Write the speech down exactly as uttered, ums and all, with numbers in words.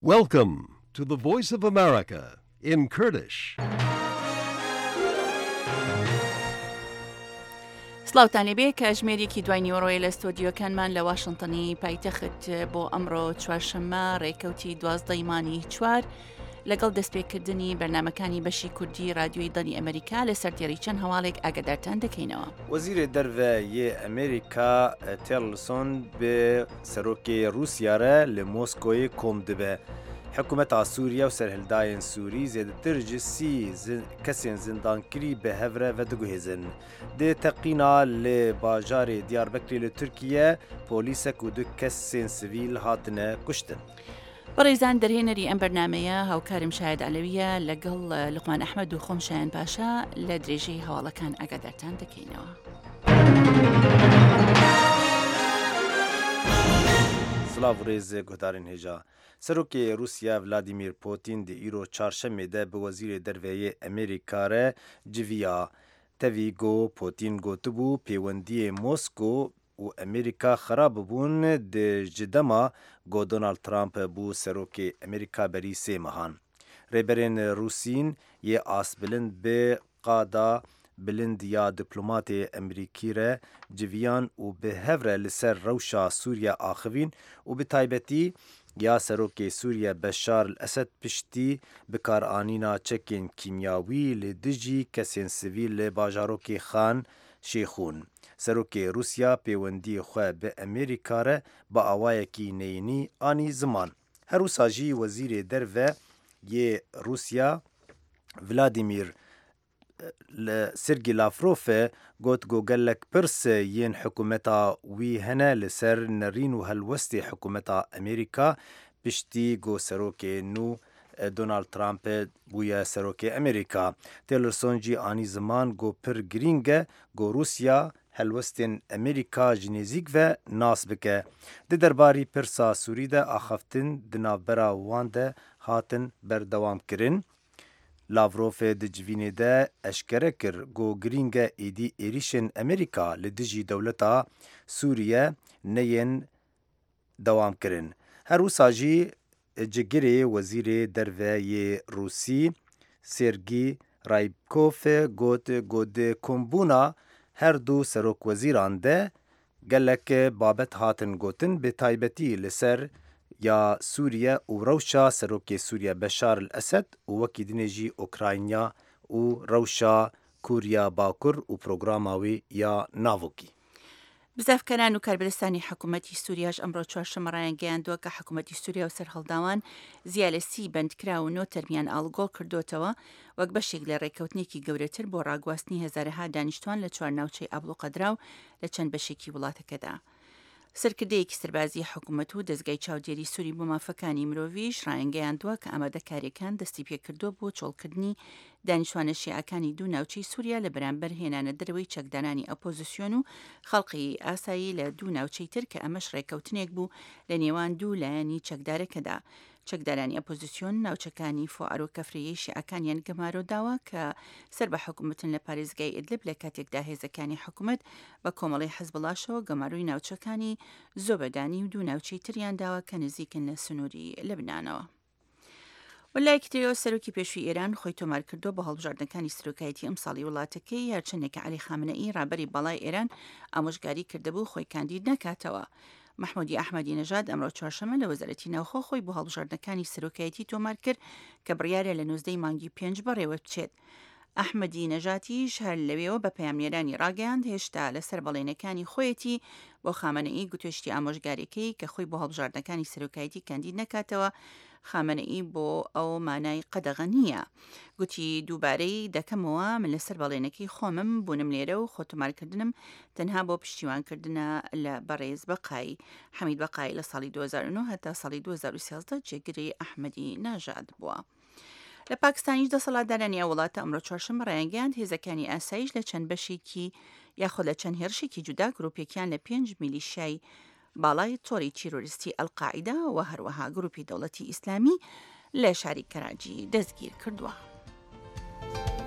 Welcome to the Voice of America in Kurdish. سڵاوتان لێبێ کە ژمێریەکی دوای نیوەڕۆیە لە ستۆدیۆکانمان لە واشنتنی پایتەخت بۆ ئەمڕۆ چوارشەممە ڕێکەوتی دوازدەی مانگی چوار لەگەڵ دەستپێکردنی بەرنامەکانی بەشی کوردی رادیۆی دڵی ئەمریکا لە سەردێڕی چەند هەواڵێک ئاگادارتان دەکەینەوە. وەزیرê derve yê Amerîka Tillerson bi serokê Rûsya re li Moskoyê kom dibe. Hikûmeta Sûriye û serhildayên Sûrî zêdetir ji sî kesên zindankirî bi hev re vediguhêzin. Dê teqîna li bajarê Diyarbekirê li Tirkiye polîsek û du kesên sivîl hatine kuştin. بەڕێزان دەرهێنەری ئەم بەرنمەیە هاوکارم شاید ئەلەویە لەگەڵ لقمان ئەحمەد و خۆم شایان پاشا لە درێژەی هەواڵەکان ئاگادارتان دەکەینەوە. سلااو ڕێز گوهدارên hêja. Serokê Rûsya Vladimir Putin di îro çarşemê de bi wezîrê derve yê Amerîka re civiya. Tevî got Putin gotibû pêwendiyê Mosko û Amerîka xerab bûn di ji dema got Donald Trump bû serokê Amerîka berî sê mehan. Rêberên Rûsîn yê asbilind bi qada bilind ya diplomatê Amerîkî re civiyan û bi hev re li ser rewşa Sûriya axivîn û bi taybetî ya serokê Sûriye Beşar el-Esed piştî bikaranîna çekên kîmyawî li dijî kesên sivîl li bajarokê Xan Şêxûn. Serokê Rûsya pêwendiyê xwe bi Amerîka re bi awayekî neyînî anî ziman. Her wisa jî wezîrê derve yê Rûsya Vladimir Sergî Lavrov got got gelek pirs yên hikûmeta wî hene li ser nerîn û helwestê hikûmeta Amerîka piştî got serokê nû Donald Trump bûye serokê Amerîka. Tillerson jî anî ziman got pir girîng e got Rûsya helwestên Amerîka ji nêzik ve nas bike. Di derbarî pirsa Sûrî de axaftin di navbera wan de hatin berdewam kirin. Lavrov di civînê de eşkere kir got girîng e êdî êrişên Amerîka li dijî dewleta Sûriye neyên dewam kirin. Her wisa jî cigirê wezîrê derve yê Rûsî Sergî Raybkov got got di kombûna her du serokwezîran de gelek babet hatin gotin bi taybetî li ser ya Sûriye û rewşa serokê Sûriye Beşar el-Esed û wekî dinê jî Ukrayna û rewşa Kuriya Bakur û programa wê ya navokî. بزافکەران و کاربەدەستانی حکوومەتی سووریاش ئەمڕۆ چوارشەممە ڕایان گەیاندووە کە حکوومەتی سووریا و سەرهەڵداوان زییا لە سی بەندکرا و نۆ تەرمیان ئاڵگۆڵ کردوتەوە وەک بەشێک لە ڕێکەوتنێکی گەورەتر بۆ ڕاگواستنی هەزارەها دانیشتوان لە چوار ناوچەی ئابڵوقەدرا و لە چەند بەشێکی وڵاتەکەدا. سەرکردەیەکی سەربازی حکوومەت و دەستگای چاودێری سووری بۆ مافەکانی مرۆڤیش ڕایانگەیاندووە کە ئامادەکاریەکان دەستی پێکردووە بۆ چۆڵکردنی دانیشتوانە شیعەکانی دوو ناوچەی سووریا لە بەرامبەر هێنانە دەرەوەی چەکدانانی ئۆپۆزیسیۆن و خەڵقی ئاسایی لە دوو ناوچەی تر کە ئەمەش ڕێکەوتنێک بوو لە نێوان دوو لایەنی چەکدارەکەدا. چەکدارانی ئۆپۆزیسیۆن ناوچەکانی فۆعار و کەفرەیەی شیعەکانیان گەمارۆداوە کە سەر بە حکوومەتن لە پارێزگای ئیدلب لە کاتێکدا هێزەکانی حکوومەت بە کۆمەڵی حەزبڵاشەوە گەماروی ناوچەکانی زۆبەدانی و دوو ناوچەی تریان داوە کە نزیکن لە سنووری لەبنانەوە. وەلایەکی ترەوە سەرۆکی پێشووی ئێران خۆی تۆمار کردو بە هەڵبژاردنەکانی سەرۆکایەتی ئەمساڵی وڵاتەکەی هەرچەندێک عەلی خامنەئی ڕابەری بەڵای ئێران ئامۆژگاری کردهبوو خۆی کاندید نەکاتەوە. محمودی ئەحمەدی نەژاد ئەمڕۆ چوارشەممە لە وەزارەتی ناوخۆ خۆی بۆ هەڵبژاردنەکانی سەرۆکایەتی تۆمار کرد کە بڕیارە لە نۆزدەی مانگی پێنج بەڕێوە بچێت. ئەحمەدی نەژاتیش هەر لەوێەوە بە پەیامنێرانی ڕاگەیاند هێشتا لەسەر بەڵێنەکانی خۆیەتی بۆ خامنەئی گوتوشتی ئامۆژگاریەکەی کە خۆی بۆ هەڵبژاردنەکانی سەرۆکایەتی کاندید نەکاتەوە. خامنەئی بۆ ئەو مانای قەدەغە نییە. گوتی دووبارەی دەکەمەوە من لەسەر بەڵێنەکەی خۆمم بوونم لێرە و خۆتۆمارکردنم تەنها بۆ پشتیوانکردنە لە بەڕێز بەقای. حەمید بەقای لە ساڵی دوو هەزار و نۆ هەتا ساڵی دوو هەزار و سیازدە جێگری ئەحمەدی ناژاد بووە. لە پاکستانیش دەسەڵاتدارانی ئەو وڵاتە ئەمڕۆ چوارشەممە ڕایانگەیاند هێزەکانی ئاسایش لە چەند بەشێکی یاخۆ لە چەند هێرشێکی جودا گرۆپێکیان لە پێنج میلیشیای باڵای تۆڕی تیرۆریستی ئەلقاعیدا و هەروەها گروپی دەوڵەتی ئیسلامی لە شاری کەراجی دەستگیر کردووە.